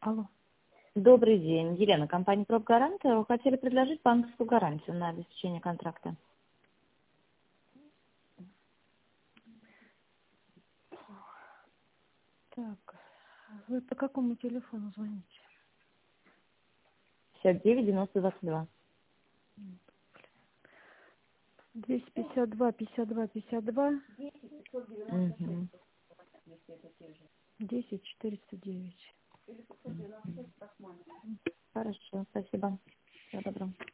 Алло. Добрый день. Елена, компания «Пробгарант». Хотели предложить банковскую гарантию на обеспечение контракта. Так, вы по какому телефону звоните? 59-90-22. 252 52 52 Угу. 10 409. Хорошо, спасибо. Всего доброго.